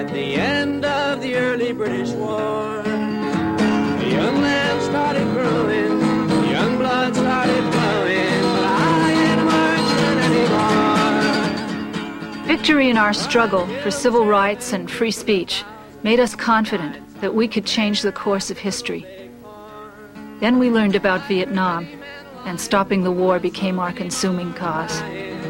at the end of the early British war. The young land started growing, the young blood started flowing, but I ain't marching anymore. Victory in our struggle for civil rights and free speech made us confident that we could change the course of history. Then we learned about Vietnam, and stopping the war became our consuming cause.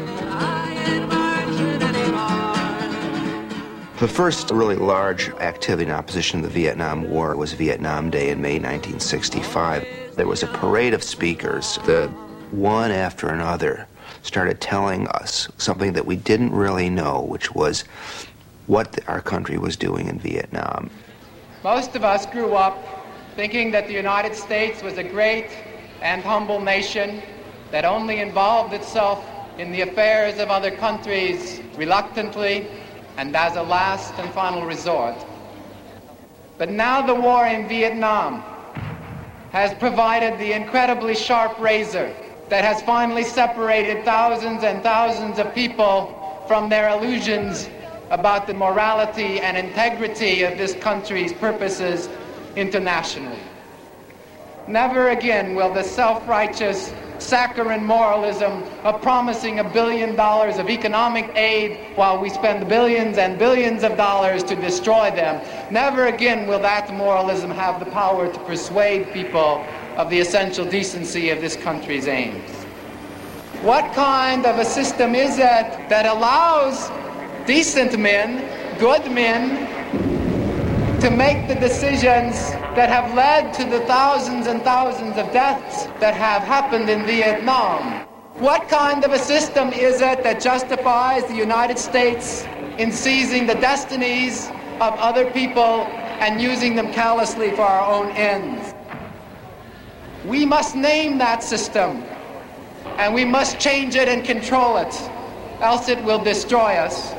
The first really large activity in opposition to the Vietnam War was Vietnam Day in May 1965. There was a parade of speakers that one after another started telling us something that we didn't really know, which was what our country was doing in Vietnam. Most of us grew up thinking that the United States was a great and humble nation that only involved itself in the affairs of other countries reluctantly and as a last and final resort. But now the war in Vietnam has provided the incredibly sharp razor that has finally separated thousands and thousands of people from their illusions about the morality and integrity of this country's purposes internationally. Never again will the self-righteous, saccharine moralism of promising $1 billion of economic aid while we spend billions and billions of dollars to destroy them. Never again will that moralism have the power to persuade people of the essential decency of this country's aims. What kind of a system is it that allows decent men, good men, to make the decisions that have led to the thousands and thousands of deaths that have happened in Vietnam? What kind of a system is it that justifies the United States in seizing the destinies of other people and using them callously for our own ends? We must name that system, and we must change it and control it, else it will destroy us.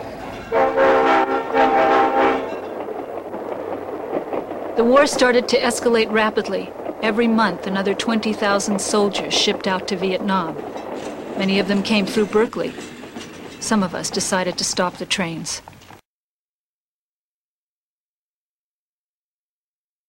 The war started to escalate rapidly. Every month, another 20,000 soldiers shipped out to Vietnam. Many of them came through Berkeley. Some of us decided to stop the trains.